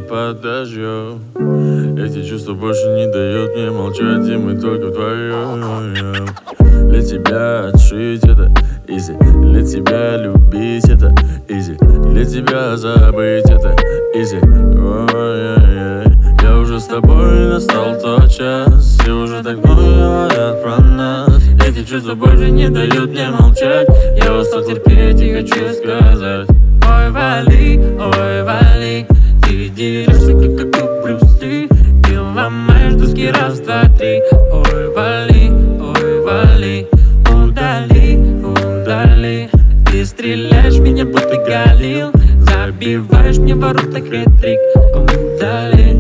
под дождем. Эти чувства больше не дают мне молчать, и мы только вдвоем. Для тебя отшить это easy, для тебя любить это easy, для тебя забыть это easy. Я уже с тобой, настал тот час, все уже так много говорят про нас. Эти чувства больше не дают мне молчать, я устал терпеть и хочу сказать: ой, вали, ты дерешься, как Брюс Ли, ты ломаешь доски раз, два, три. Ой, вали, удали, ты стреляешь в меня, будто Галил, забиваешь мне ворота, хет-трик. Удали.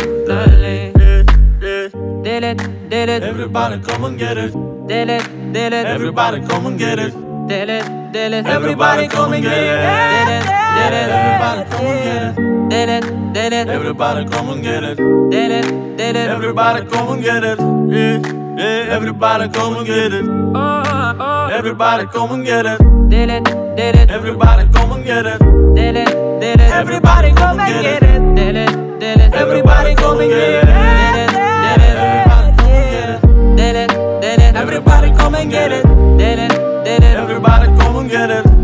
Did it. Everybody come and get it. Did it. Everybody come and get it. Did it. Everybody come and get it. Did it. Everybody come and get it. Did it. Everybody come and get it. Did it. Everybody come and get it. Yeah. Everybody come and get it. Everybody come and get it. Did it. Everybody come and get it. Did it. Everybody come and get it. Did it. Everybody come and get it. Everybody come and get it. Everybody come and get it.